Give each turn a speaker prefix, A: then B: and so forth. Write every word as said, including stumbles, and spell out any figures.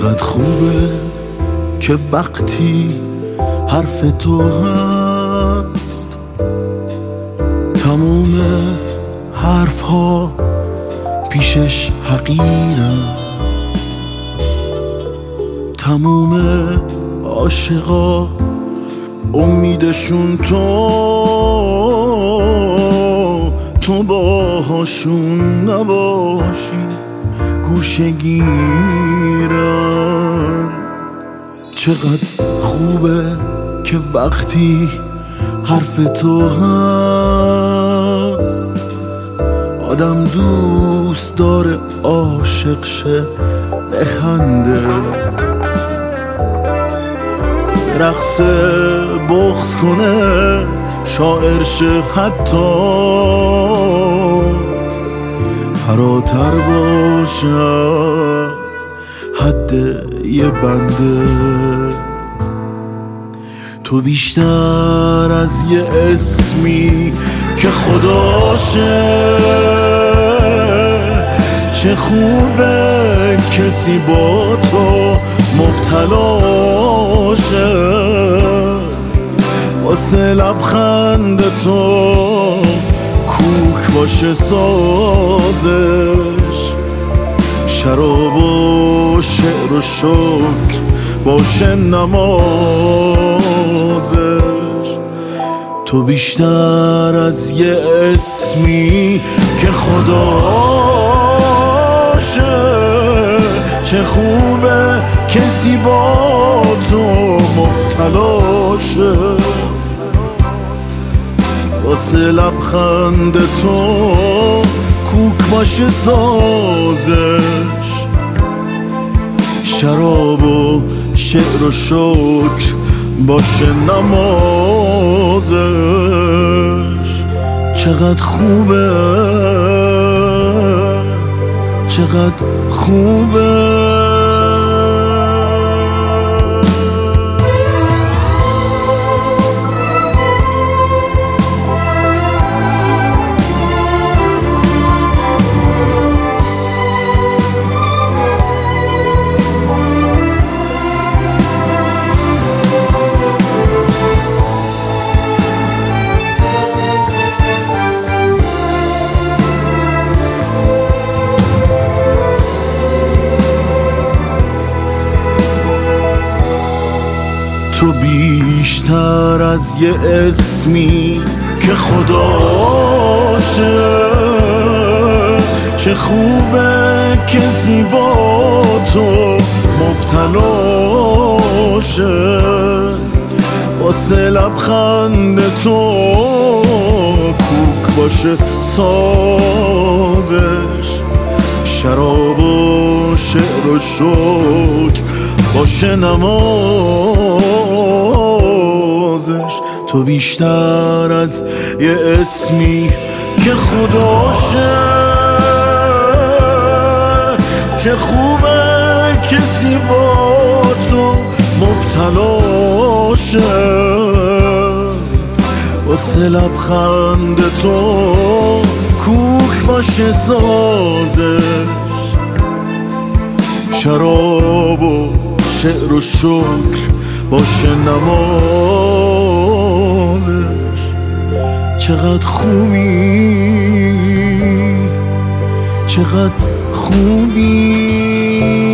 A: چقدر خوبه که وقتی حرف تو هست تموم حرف ها پیشش حقیرم، تموم عاشقا امیدشون تو تو باهاشون نباشی گوشه گیرم. چقدر خوبه که وقتی حرف تو هست آدم دوست داره عاشق شه بخنده، رقص بغض کنه شاعر شه حتی فراتر باشه از حد یه بنده. تو بیشتر از یه اسمی که خداشه، چه خوبه کسی با تو مبتلاشه، واسه لبخند تو کوک باشه سازش، شراب و شعر و شکر باشه نمازش. تو بیشتر از یه اسمی که خداشه، چه خوبه کسی با تو مبتلاشه، واسه لبخند تو کوک باشه سازش، شراب و شعر و شکر باشه نمازش. چقدر خوبه چقدر خوبه. تو بیشتر از یه اسمی که خداشه، چه خوبه کسی با تو مبتلاشه، واسه لبخند تو کوک باشه سازش، شراب و شعر و شکر باشه نمازش. تو بیشتر از یه اسمی که خداشه، چه خوبه کسی با تو مبتلاشه، واسه لبخند تو کوک باشه سازش، شراب و شعر و شکر باشه نمازش. چقدر خوبی چقدر خوبی.